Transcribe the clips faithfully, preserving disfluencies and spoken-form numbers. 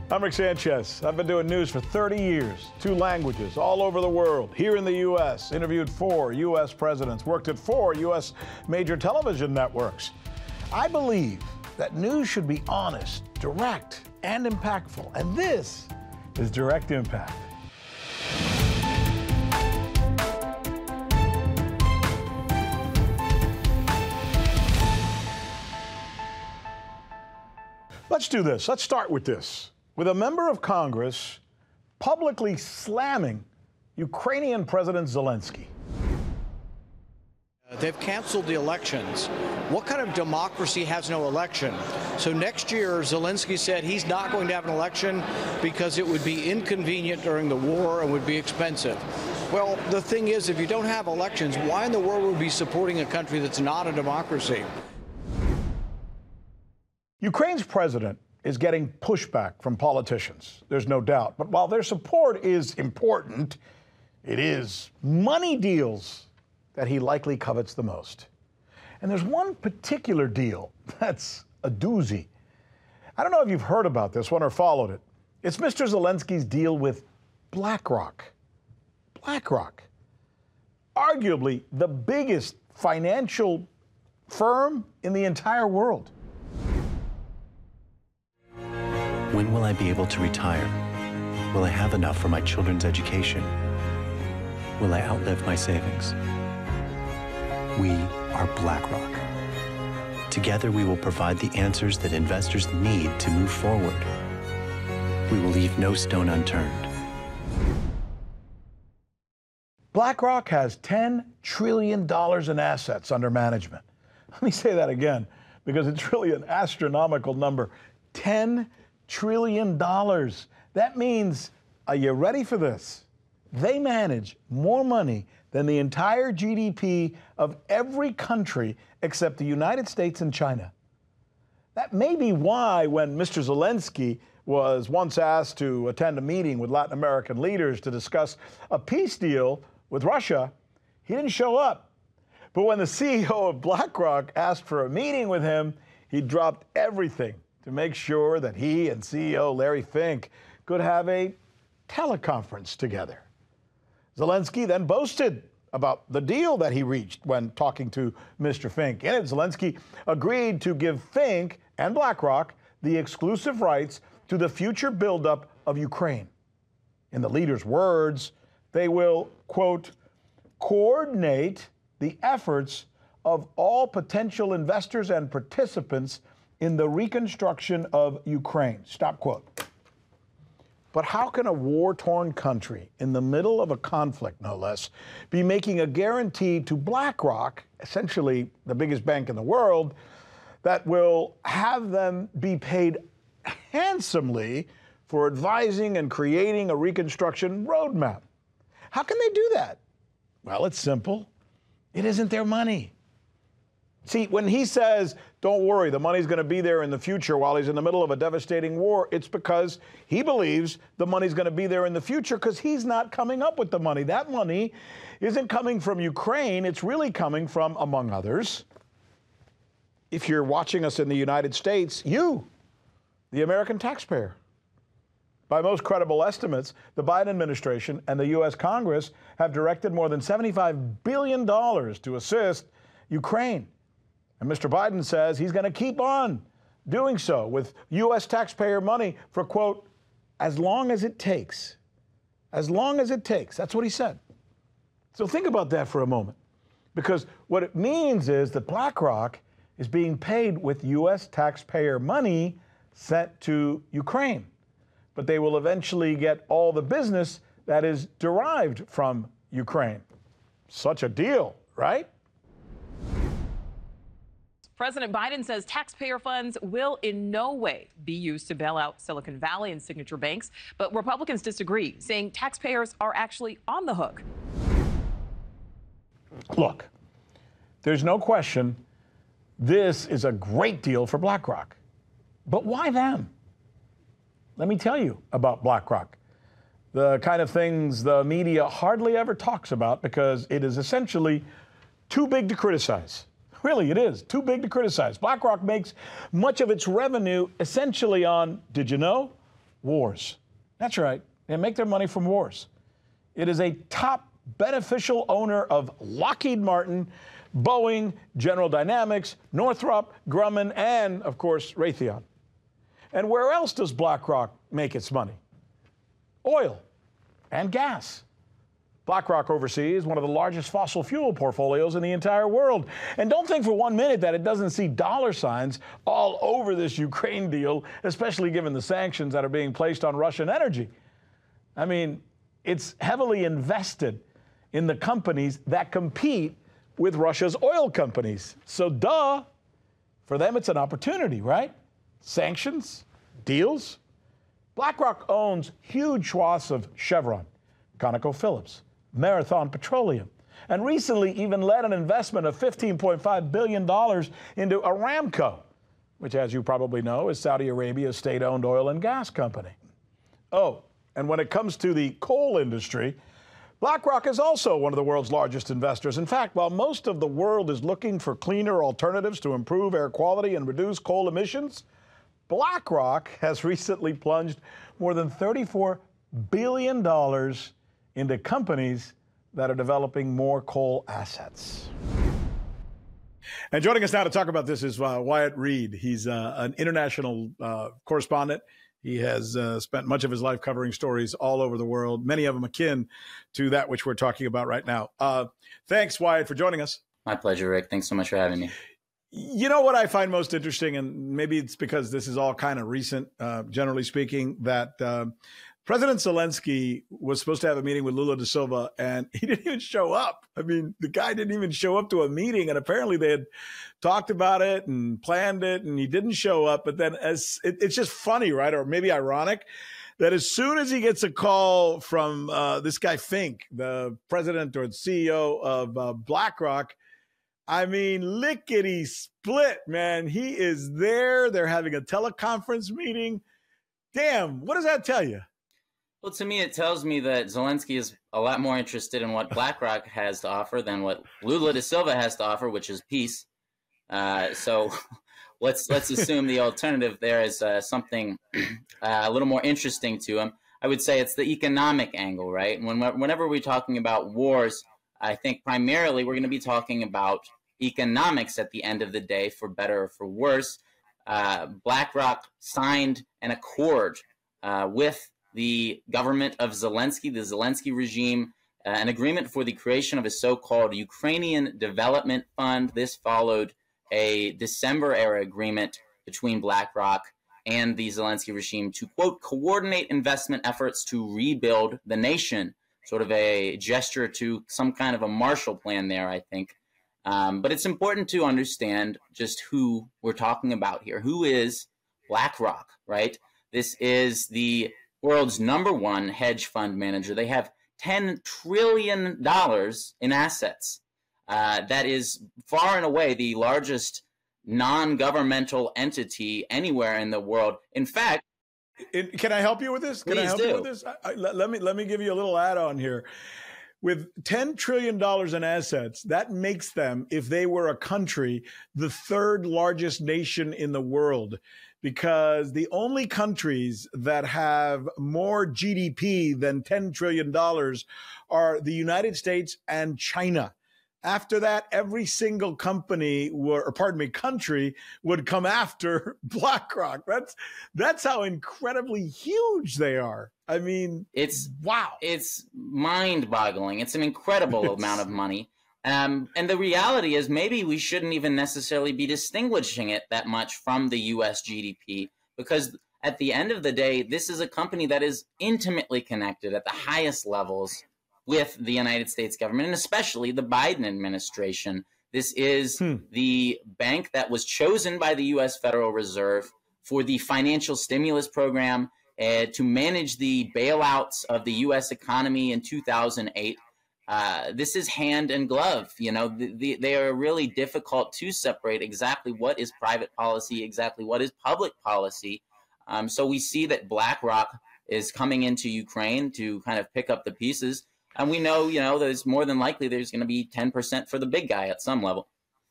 I'm Rick Sanchez. I've been doing news for thirty years, two languages, all over the world, here in the U S, interviewed four U S presidents, worked at four U S major television networks. I believe that news should be honest, direct, and impactful. And this is Direct Impact. Let's do this. Let's start with this. With a member of Congress publicly slamming Ukrainian President Zelensky. They've canceled the elections. What kind of democracy has no election? So next year, Zelensky said he's not going to have an election because it would be inconvenient during the war and would be expensive. Well, the thing is, if you don't have elections, why in the world would we be supporting a country that's not a democracy? Ukraine's president is getting pushback from politicians, there's no doubt. But while their support is important, it is money deals that he likely covets the most. And there's one particular deal that's a doozy. I don't know if you've heard about this one or followed it. It's Mister Zelensky's deal with BlackRock. BlackRock, arguably the biggest financial firm in the entire world. When will I be able to retire? Will I have enough for my children's education? Will I outlive my savings? We are BlackRock. Together, we will provide the answers that investors need to move forward. We will leave no stone unturned. BlackRock has ten trillion dollars in assets under management. Let me say that again, because it's really an astronomical number. ten trillion dollars. That means, are you ready for this? They manage more money than the entire G D P of every country except the United States and China. That may be why when Mister Zelensky was once asked to attend a meeting with Latin American leaders to discuss a peace deal with Russia, he didn't show up. But when the C E O of BlackRock asked for a meeting with him, he dropped everything to make sure that he and C E O Larry Fink could have a teleconference together. Zelensky then boasted about the deal that he reached when talking to Mister Fink. In it, Zelensky agreed to give Fink and BlackRock the exclusive rights to the future buildup of Ukraine. In the leader's words, they will, quote, coordinate the efforts of all potential investors and participants in the reconstruction of Ukraine. Stop quote. But how can a war-torn country in the middle of a conflict, no less, be making a guarantee to BlackRock, essentially the biggest bank in the world, that will have them be paid handsomely for advising and creating a reconstruction roadmap? How can they do that? Well, it's simple. It isn't their money. See, when he says, don't worry, the money's going to be there in the future while he's in the middle of a devastating war, it's because he believes the money's going to be there in the future because he's not coming up with the money. That money isn't coming from Ukraine. It's really coming from, among others, if you're watching us in the United States, you, the American taxpayer. By most credible estimates, the Biden administration and the U S Congress have directed more than seventy-five billion dollars to assist Ukraine. And Mister Biden says he's going to keep on doing so with U S taxpayer money for, quote, as long as it takes. As long as it takes. That's what he said. So think about that for a moment. Because what it means is that BlackRock is being paid with U S taxpayer money sent to Ukraine. But they will eventually get all the business that is derived from Ukraine. Such a deal, right? President Biden says taxpayer funds will in no way be used to bail out Silicon Valley and signature banks, but Republicans disagree, saying taxpayers are actually on the hook. Look, there's no question this is a great deal for BlackRock. But why them? Let me tell you about BlackRock. The kind of things the media hardly ever talks about because it is essentially too big to criticize. Really, it is too big to criticize. BlackRock makes much of its revenue essentially on, did you know, Wars. That's right. They make their money from wars. It is a top beneficial owner of Lockheed Martin, Boeing, General Dynamics, Northrop Grumman, and, of course, Raytheon. And where else does BlackRock make its money? Oil and gas. BlackRock oversees one of the largest fossil fuel portfolios in the entire world. And don't think for one minute that it doesn't see dollar signs all over this Ukraine deal, especially given the sanctions that are being placed on Russian energy. I mean, it's heavily invested in the companies that compete with Russia's oil companies. So duh, for them it's an opportunity, right? Sanctions, deals. BlackRock owns huge swaths of Chevron, ConocoPhillips, Marathon Petroleum, and recently even led an investment of fifteen point five billion dollars into Aramco, which, as you probably know, is Saudi Arabia's state-owned oil and gas company. Oh, and when it comes to the coal industry, BlackRock is also one of the world's largest investors. In fact, while most of the world is looking for cleaner alternatives to improve air quality and reduce coal emissions, BlackRock has recently plunged more than thirty-four billion dollars into companies that are developing more coal assets. And joining us now to talk about this is uh, Wyatt Reed. He's uh, an international uh, correspondent. He has uh, spent much of his life covering stories all over the world, many of them akin to that which we're talking about right now. Uh, thanks, Wyatt, for joining us. My pleasure, Rick. Thanks so much for having me. You know what I find most interesting, and maybe it's because this is all kind of recent, uh, generally speaking, that uh, President Zelensky was supposed to have a meeting with Lula da Silva, and he didn't even show up. I mean, the guy didn't even show up to a meeting, and apparently they had talked about it and planned it, and he didn't show up. But then as it, it's just funny, right, or maybe ironic, that as soon as he gets a call from uh, this guy Fink, the president or the C E O of uh, BlackRock, I mean, lickety split, man. He is there. They're having a teleconference meeting. Damn, what does that tell you? Well, to me, it tells me that Zelensky is a lot more interested in what BlackRock has to offer than what Lula da Silva has to offer, which is peace. Uh, so let's let's assume the alternative there is uh, something uh, a little more interesting to him. I would say it's the economic angle, right? When whenever we're talking about wars, I think primarily we're going to be talking about economics at the end of the day, for better or for worse. Uh, BlackRock signed an accord uh, with the government of Zelensky, the Zelensky regime, uh, an agreement for the creation of a so-called Ukrainian Development Fund. This followed a December-era agreement between BlackRock and the Zelensky regime to, quote, coordinate investment efforts to rebuild the nation, sort of a gesture to some kind of a Marshall Plan there, I think. Um, but it's important to understand just who we're talking about here. Who is BlackRock, right? This is the world's number one hedge fund manager. They have ten trillion dollars in assets. Uh, that is far and away the largest non-governmental entity anywhere in the world. In fact, it, can I help you with this? Can I help do. you with this? I, I, let, let me let me give you a little add-on here. With ten trillion dollars in assets, that makes them, if they were a country, the third largest nation in the world, because the only countries that have more G D P than ten trillion dollars are the United States and China. After that, every single company, were, or pardon me, country would come after BlackRock. That's that's how incredibly huge they are. I mean, it's wow. It's mind-boggling. It's an incredible It's... amount of money. Um, and the reality is maybe we shouldn't even necessarily be distinguishing it that much from the U S G D P, because at the end of the day, this is a company that is intimately connected at the highest levels with the United States government, and especially the Biden administration. This is hmm. the bank that was chosen by the U S Federal Reserve for the financial stimulus program uh, to manage the bailouts of the U S economy in two thousand eight. Uh, this is hand and glove. You know, the, the, they are really difficult to separate exactly what is private policy, exactly what is public policy. Um, so we see that BlackRock is coming into Ukraine to kind of pick up the pieces. And we know, you know, there's more than likely there's going to be ten percent for the big guy at some level.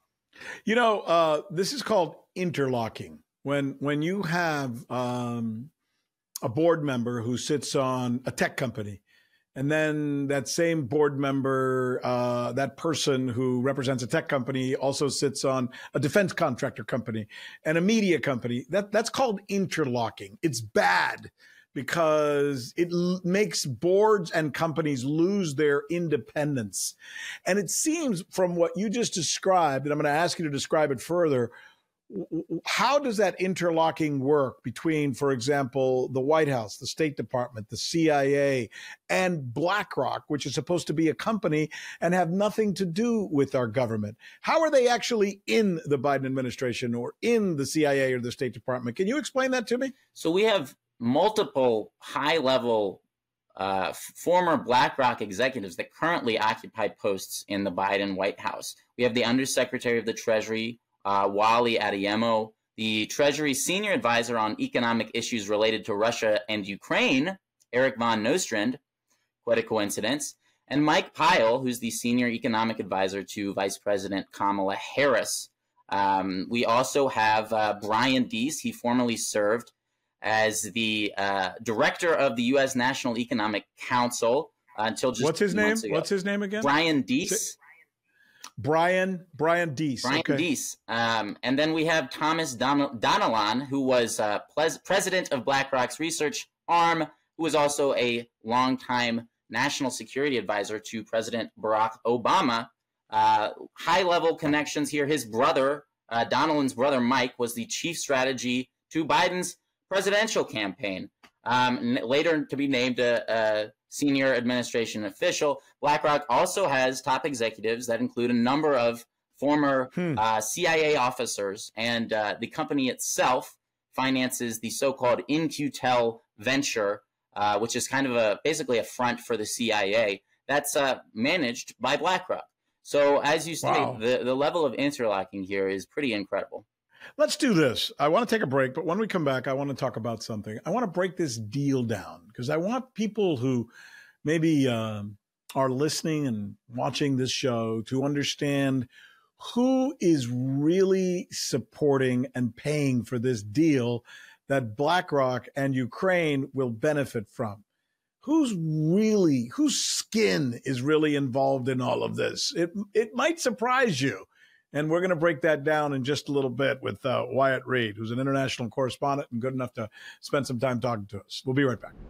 You know, uh, this is called interlocking. When when you have um, a board member who sits on a tech company. And then that same board member, uh, that person who represents a tech company also sits on a defense contractor company and a media company. That, that's called interlocking. It's bad because it l- makes boards and companies lose their independence. And it seems from what you just described, and I'm going to ask you to describe it further, how does that interlocking work between, for example, the White House, the State Department, the C I A, and BlackRock, which is supposed to be a company and have nothing to do with our government? How are they actually in the Biden administration or in the C I A or the State Department? Can you explain that to me? So we have multiple high-level uh, former BlackRock executives that currently occupy posts in the Biden White House. We have the Undersecretary of the Treasury, Uh, Wally Adeyemo, the Treasury Senior Advisor on Economic Issues related to Russia and Ukraine, Eric von Nostrand, quite a coincidence, and Mike Pyle, who's the Senior Economic Advisor to Vice President Kamala Harris. Um, we also have uh, Brian Deese. He formerly served as the uh, Director of the U S National Economic Council uh, until just What's his name? ago. What's his name again? Brian Deese. Brian, Brian Deese. Brian okay. Deese. Um, and then we have Thomas Don- Donilon, who was uh, pres- president of BlackRock's research arm, who was also a longtime national security advisor to President Barack Obama. Uh, high-level connections here. His brother, uh, Donilon's brother, Mike, was the chief strategy to Biden's presidential campaign. Um, n- later to be named a, a senior administration official. BlackRock also has top executives that include a number of former hmm. uh, C I A officers, and uh, the company itself finances the so-called In-Q-Tel venture, uh, which is kind of a basically a front for the C I A. That's uh, managed by BlackRock. So as you say, wow. the, the level of interlocking here is pretty incredible. Let's do this. I want to take a break, but when we come back, I want to talk about something. I want to break this deal down because I want people who maybe um, are listening and watching this show to understand who is really supporting and paying for this deal that BlackRock and Ukraine will benefit from. Who's really, whose skin is really involved in all of this? It, it might surprise you. And we're going to break that down in just a little bit with uh, Wyatt Reed, who's an international correspondent and good enough to spend some time talking to us. We'll be right back.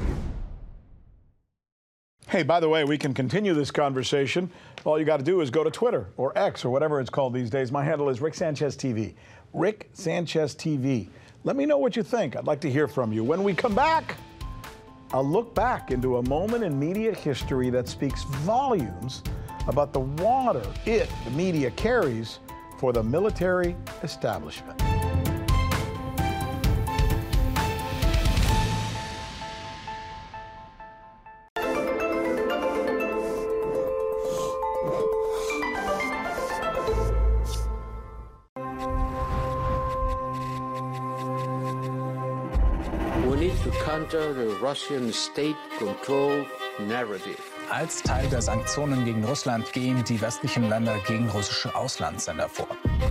Hey, by the way, we can continue this conversation. All you got to do is go to Twitter or X or whatever it's called these days. My handle is Rick Sanchez T V. Rick Sanchez T V. Let me know what you think. I'd like to hear from you. When we come back, I'll look back into a moment in media history that speaks volumes about the water it, the media, carries for the military establishment. We need to counter the Russian state-controlled narrative. Als Teil der Sanktionen gegen Russland gehen die westlichen Länder gegen russische Auslandssender vor.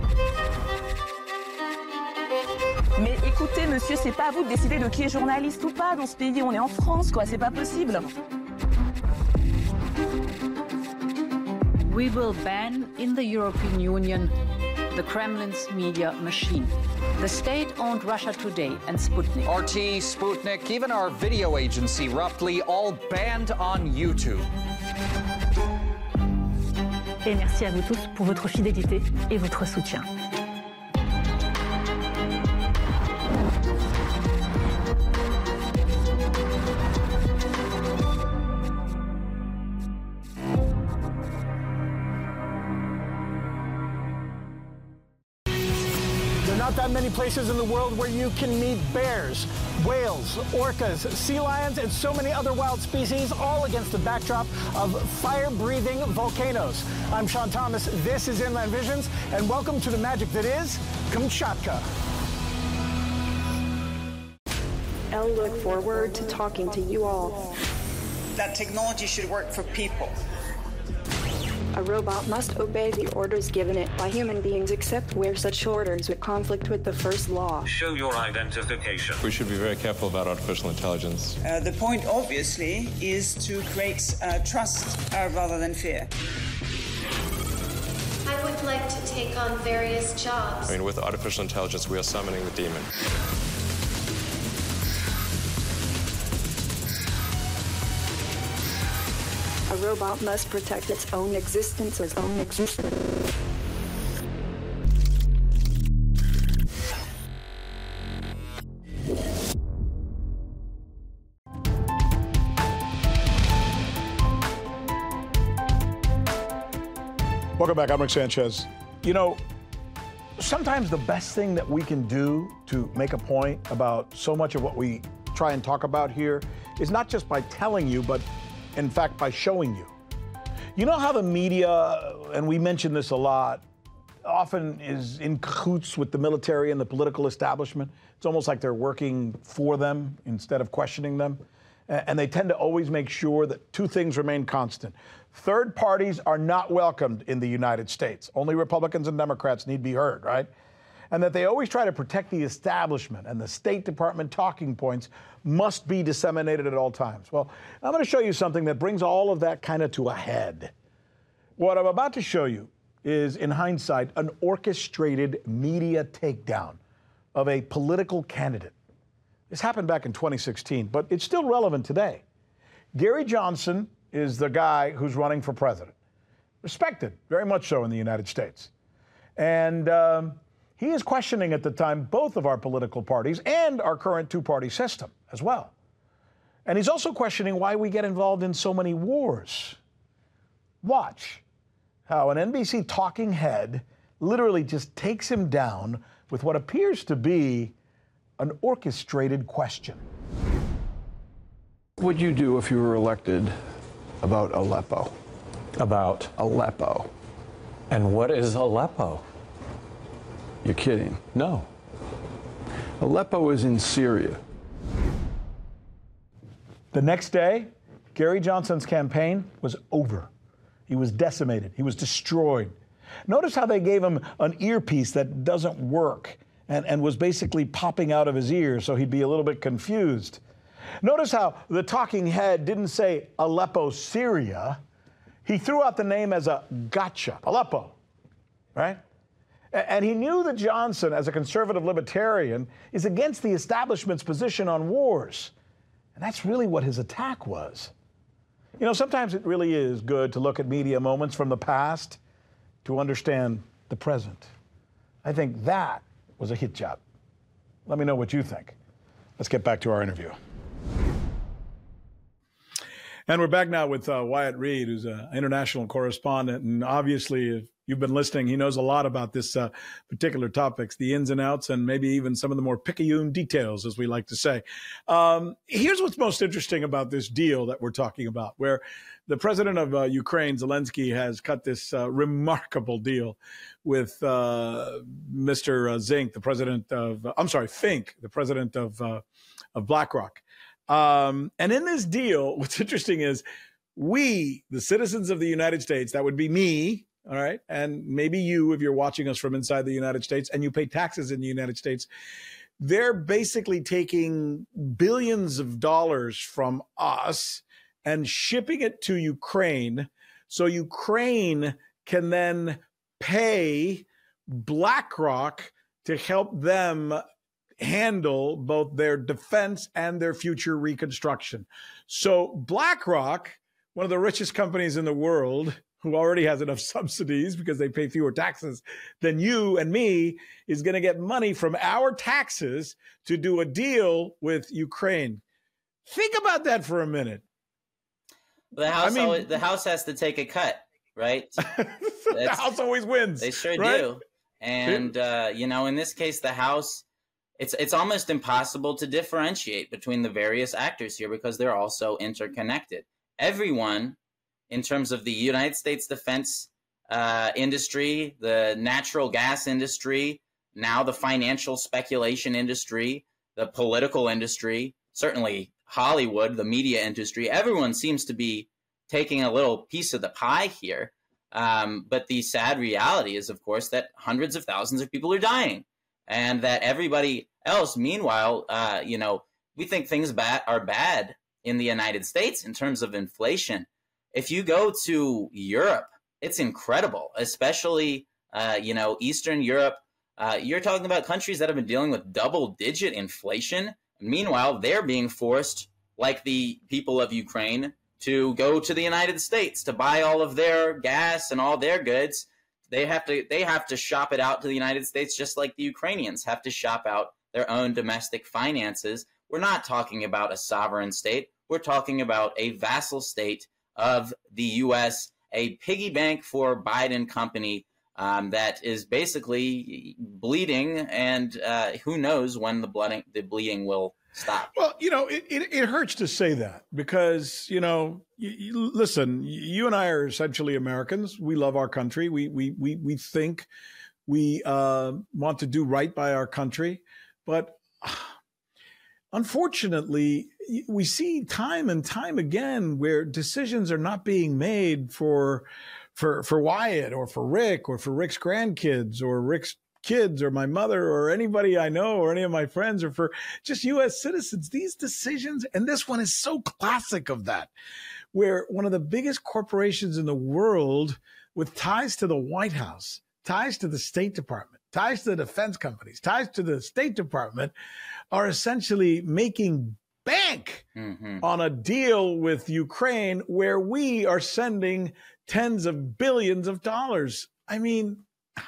Mais écoutez, monsieur, c'est pas à vous de décider de qui est journaliste ou pas dans ce pays. On est en France, quoi. C'est pas possible. We will ban in the European Union the Kremlin's media machine. The state-owned Russia Today and Sputnik. R T, Sputnik, even our video agency, Roughly, all banned on YouTube. Et merci à vous tous pour votre fidélité et votre soutien. Not that many places in the world where you can meet bears, whales, orcas, sea lions, and so many other wild species, all against the backdrop of fire-breathing volcanoes. I'm Sean Thomas, this is Inland Visions, and welcome to the magic that is Kamchatka. I look forward to talking to you all. That technology should work for people. A robot must obey the orders given it by human beings except where such orders would conflict with the first law. Show your identification. We should be very careful about artificial intelligence. Uh, the point, obviously, is to create uh, trust uh, rather than fear. I would like to take on various jobs. I mean, with artificial intelligence, we are summoning the demon. A robot must protect its own existence, its own existence. Welcome back. I'm Rick Sanchez. You know, sometimes the best thing that we can do to make a point about so much of what we try and talk about here is not just by telling you, but in fact, by showing you. You know how the media, and we mention this a lot, often is in cahoots with the military and the political establishment? It's almost like they're working for them instead of questioning them. And they tend to always make sure that two things remain constant. Third parties are not welcomed in the United States. Only Republicans and Democrats need be heard, right? And that they always try to protect the establishment, and the State Department talking points must be disseminated at all times. Well, I'm going to show you something that brings all of that kind of to a head. What I'm about to show you is, in hindsight, an orchestrated media takedown of a political candidate. This happened back in twenty sixteen, but it's still relevant today. Gary Johnson is the guy who's running for president. Respected, very much so in the United States. And um, he is questioning at the time both of our political parties and our current two-party system as well. And he's also questioning why we get involved in so many wars. Watch how an N B C talking head literally just takes him down with what appears to be an orchestrated question. What would you do if you were elected about Aleppo? About? Aleppo. And what is Aleppo? You're kidding. No. Aleppo is in Syria. The next day, Gary Johnson's campaign was over. He was decimated. He was destroyed. Notice how they gave him an earpiece that doesn't work and, and was basically popping out of his ear so he'd be a little bit confused. Notice how the talking head didn't say Aleppo, Syria. He threw out the name as a gotcha, Aleppo, right? And he knew that Johnson, as a conservative libertarian, is against the establishment's position on wars. And that's really what his attack was. You know, sometimes it really is good to look at media moments from the past to understand the present. I think that was a hit job. Let me know what you think. Let's get back to our interview. And we're back now with uh, Wyatt Reed, who's an international correspondent. And obviously, if you've been listening, he knows a lot about this uh, particular topics, the ins and outs, and maybe even some of the more picayune details, as we like to say. Um, here's what's most interesting about this deal that we're talking about, where the president of uh, Ukraine, Zelensky, has cut this uh, remarkable deal with uh, Mister Uh, Zink, the president of, uh, I'm sorry, Fink, the president of, uh, of BlackRock. Um, and in this deal, what's interesting is we, the citizens of the United States, that would be me, all right, and maybe you if you're watching us from inside the United States and you pay taxes in the United States, they're basically taking billions of dollars from us and shipping it to Ukraine so Ukraine can then pay BlackRock to help them handle both their defense and their future reconstruction. So BlackRock, one of the richest companies in the world, who already has enough subsidies because they pay fewer taxes than you and me, is going to get money from our taxes to do a deal with Ukraine. Think about that for a minute. The House, I mean, always, the House has to take a cut, right? The House always wins. They sure right? do. And, uh, you know, in this case, the House, it's it's almost impossible to differentiate between the various actors here because they're all so interconnected. Everyone, in terms of the United States defense uh, industry, the natural gas industry, now the financial speculation industry, the political industry, certainly Hollywood, the media industry, everyone seems to be taking a little piece of the pie here. Um, but the sad reality is, of course, that hundreds of thousands of people are dying, and that everybody else, meanwhile, uh, you know, we think things bad are bad in the United States in terms of inflation. If you go to Europe, it's incredible, especially, uh, you know, Eastern Europe. Uh, you're talking about countries that have been dealing with double-digit inflation. Meanwhile, they're being forced, like the people of Ukraine, to go to the United States to buy all of their gas and all their goods. They have to they have to shop it out to the United States, just like the Ukrainians have to shop out their own domestic finances. We're not talking about a sovereign state. We're talking about a vassal state of the U S, a piggy bank for Biden company um, that is basically bleeding, and uh, who knows when the blooding, the bleeding will stop. Well, you know, it, it, it hurts to say that because, you know, you, you, listen, you and I are essentially Americans. We love our country. We we we we think we uh, want to do right by our country. But unfortunately, we see time and time again where decisions are not being made for for for Wyatt or for Rick or for Rick's grandkids or Rick's kids or my mother or anybody I know or any of my friends, or for just U S citizens. These decisions, and this one is so classic of that, where one of the biggest corporations in the world with ties to the White House, ties to the State Department, ties to the defense companies, ties to the State Department, are essentially making bank mm-hmm. on a deal with Ukraine where we are sending tens of billions of dollars. I mean,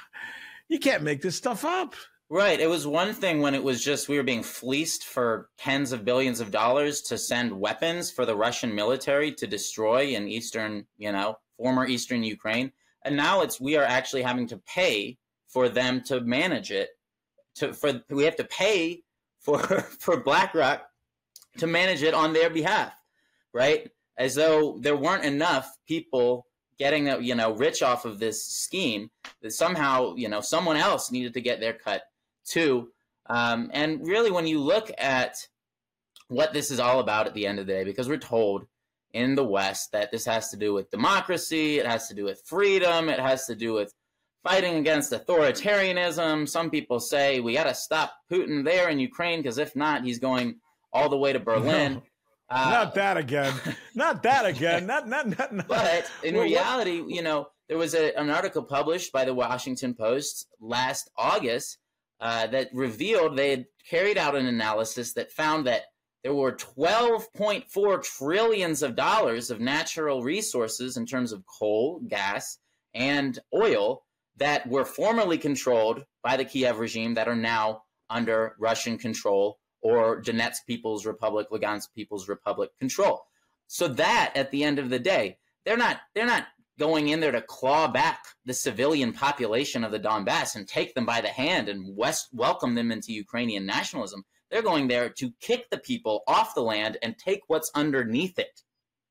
you can't make this stuff up. Right. It was one thing when it was just we were being fleeced for tens of billions of dollars to send weapons for the Russian military to destroy in eastern, you know, former eastern Ukraine. And now it's we are actually having to pay for them to manage it. To for we have to pay for for BlackRock to manage it on their behalf. Right. As though there weren't enough people getting, you know, rich off of this scheme, that somehow, you know, someone else needed to get their cut too. Um, and really, when you look at what this is all about at the end of the day, because we're told in the West that this has to do with democracy, it has to do with freedom, it has to do with fighting against authoritarianism. Some people say we got to stop Putin there in Ukraine, because if not, he's going all the way to Berlin. No. Uh, not that again. Not that again. Not, not, not, not. But in well, reality, what? you know, there was a, an article published by the Washington Post last August uh, that revealed they had carried out an analysis that found that there were twelve point four trillions of dollars of natural resources in terms of coal, gas, and oil that were formerly controlled by the Kiev regime that are now under Russian control, or Donetsk People's Republic, Lugansk People's Republic control. So that, at the end of the day, they're not they're not going in there to claw back the civilian population of the Donbass and take them by the hand and west, welcome them into Ukrainian nationalism. They're going there to kick the people off the land and take what's underneath it.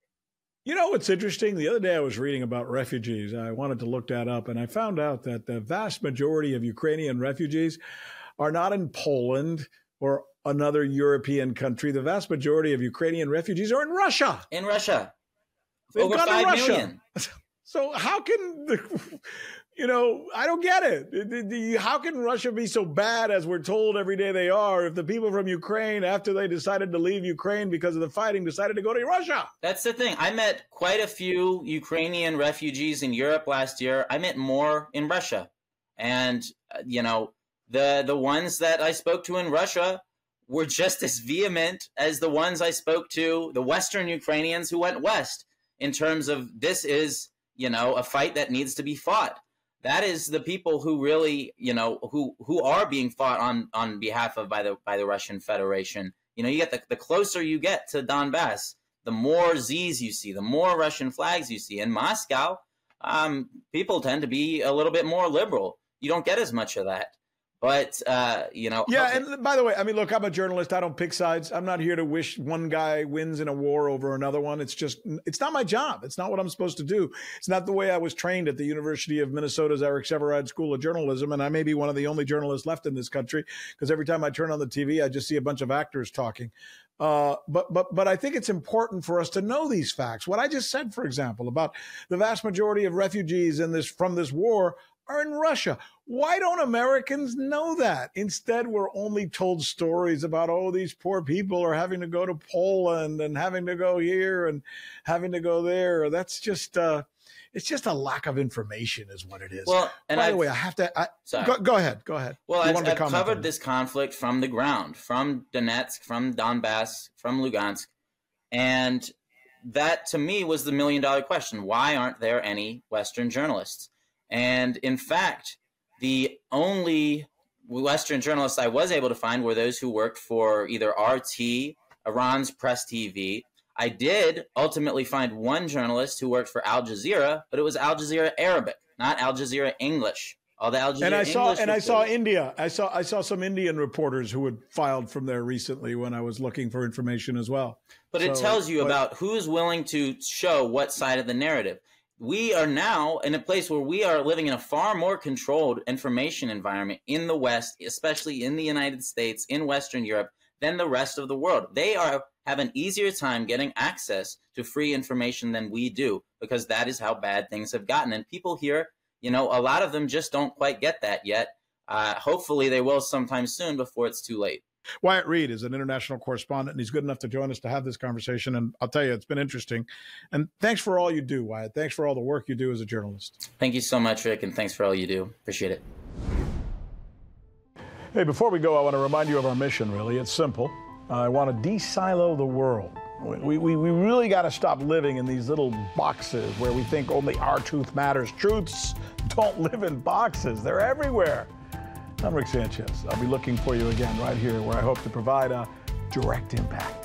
You know what's interesting? The other day I was reading about refugees. I wanted to look that up, and I found out that the vast majority of Ukrainian refugees are not in Poland or another European country. The vast majority of Ukrainian refugees are in Russia. In Russia. They've Over gone five to Russia. million. So how can, the, you know, I don't get it. How can Russia be so bad as we're told every day they are if the people from Ukraine, after they decided to leave Ukraine because of the fighting, decided to go to Russia? That's the thing. I met quite a few Ukrainian refugees in Europe last year. I met more in Russia. And, uh, you know, the the ones that I spoke to in Russia were just as vehement as the ones I spoke to, the Western Ukrainians who went west, in terms of this is, you know, a fight that needs to be fought. That is the people who really, you know, who who are being fought on on behalf of by the by the Russian Federation. You know, you get the, the closer you get to Donbass, the more Z's you see, the more Russian flags you see. In Moscow, um, people tend to be a little bit more liberal. You don't get as much of that. But, uh, you know. Yeah, okay. and by the way, I mean, look, I'm a journalist. I don't pick sides. I'm not here to wish one guy wins in a war over another one. It's just, it's not my job. It's not what I'm supposed to do. It's not the way I was trained at the University of Minnesota's Eric Sevareid School of Journalism. And I may be one of the only journalists left in this country because every time I turn on the T V, I just see a bunch of actors talking. Uh, but but but I think it's important for us to know these facts. What I just said, for example, about the vast majority of refugees in this from this war are in Russia. Why don't Americans know that? Instead, we're only told stories about, oh, these poor people are having to go to Poland and having to go here and having to go there. That's just, uh, it's just a lack of information is what it is. Well, and by I've, the way, I have to, I, sorry. go, go ahead, go ahead. Well, You I've, wanted to I've comment covered on this conflict from the ground, from Donetsk, from Donbass, from Lugansk. And that, to me, was the million dollar question. Why aren't there any Western journalists? And in fact, the only Western journalists I was able to find were those who worked for either R T, Iran's Press T V. I did ultimately find one journalist who worked for Al Jazeera, but it was Al Jazeera Arabic, not Al Jazeera English. All the Al Jazeera And I saw, English and I saw reporters- India. I saw, I saw some Indian reporters who had filed from there recently when I was looking for information as well. But it So, tells you but- about who's willing to show what side of the narrative. We are now in a place where we are living in a far more controlled information environment in the West, especially in the United States, in Western Europe, than the rest of the world. They are have an easier time getting access to free information than we do, because that is how bad things have gotten. And people here, you know, a lot of them just don't quite get that yet. Uh, hopefully they will sometime soon before it's too late. Wyatt Reed is an international correspondent, and he's good enough to join us to have this conversation. And I'll tell you, it's been interesting. And thanks for all you do, Wyatt. Thanks for all the work you do as a journalist. Thank you so much, Rick, and thanks for all you do. Appreciate it. Hey, before we go, I want to remind you of our mission, really. It's simple. I want to de-silo the world. We, we, we really got to stop living in these little boxes where we think only our truth matters. Truths don't live in boxes. They're everywhere. I'm Rick Sanchez. I'll be looking for you again right here, where I hope to provide a direct impact.